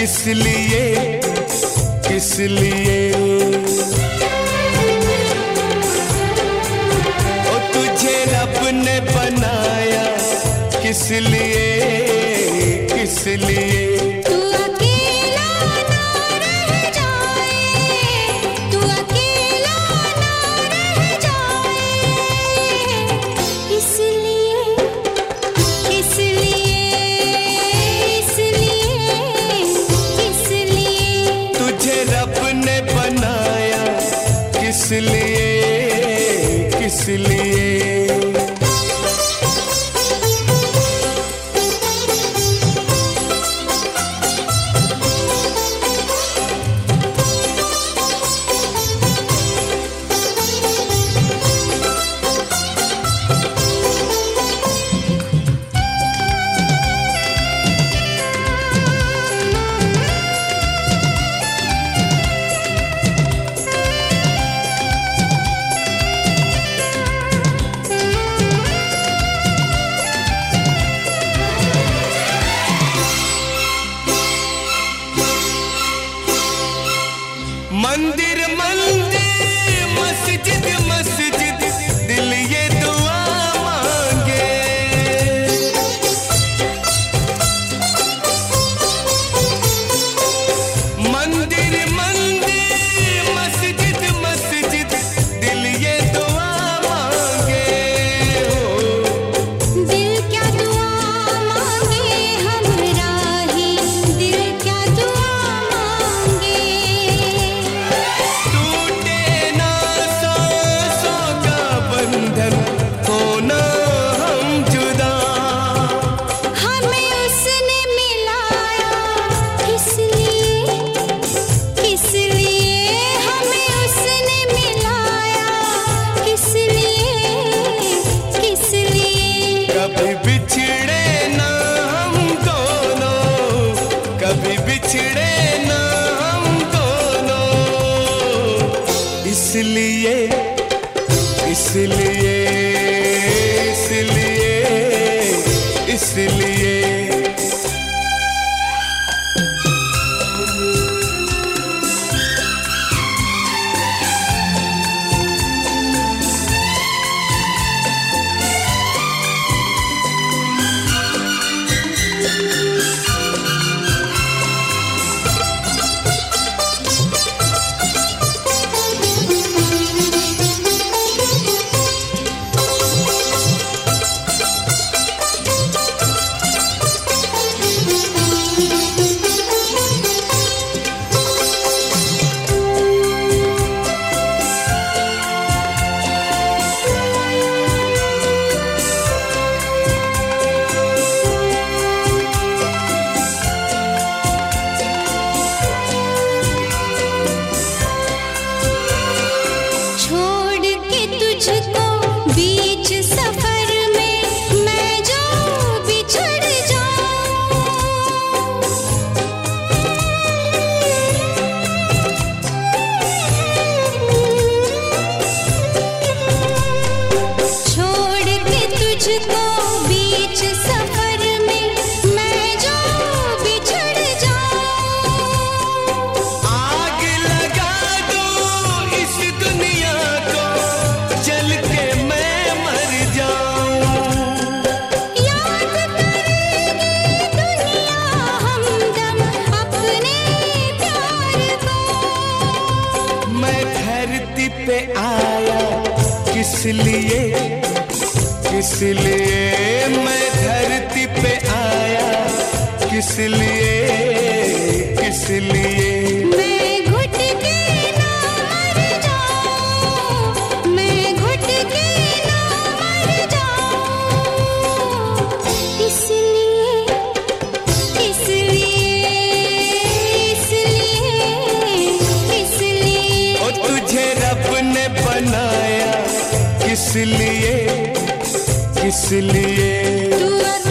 किस लिए, किस लिए ओ तुझे रब ने बनाया, किस लिए, किस लिए तू अकेला ना रह जाए, तू अकेला ना रह जाए, इसलिए, इसलिए, इसलिए, इसलिए तुझे रब ने बनाया, किस लिए, किस लिए मंदिर मंदिर मस्जिद मस्जिद दिल ये दुआ मांगे, मंदिर मंदिर मस्जिद मस्जिद दिल ये दुआ मांगे हो। दिल क्या दुआ मांगे हमरा ही, दिल क्या दुआ मांगे, टूटे ना सांसों का बंधन, होना हम जुदा, हमें उसने मिलाया, किस लिए, किस लिए हमें उसने मिलाया, किस लिए, किस लिए कभी बिछड़े ना हम दोनों, कभी बिछड़े ना हम दोनों, इसलिए, इसलिए, इसलिए, इसलिए छोड़ के तुझको बीच सफर में मैं जो बिछड़ जाऊं, छोड़ के तुझको बीच सफर में मैं जो बिछड़ जाऊं, आग लगा दो इस दुनिया को, जल के मैं मर जाऊं, याद करेगी दुनिया हमदम अपने प्यार को, मैं धरती पे आया, किस लिए, किस लिए मैं धरती पे आया, किस लिए, किस लिए मैं घुट के ना मर जाऊं, मैं घुट के ना मर जाऊं, इसलिए, इसलिए, इसलिए, इसलिए ओ तुझे रब ने बनाया, किस लिए, किस लिए तू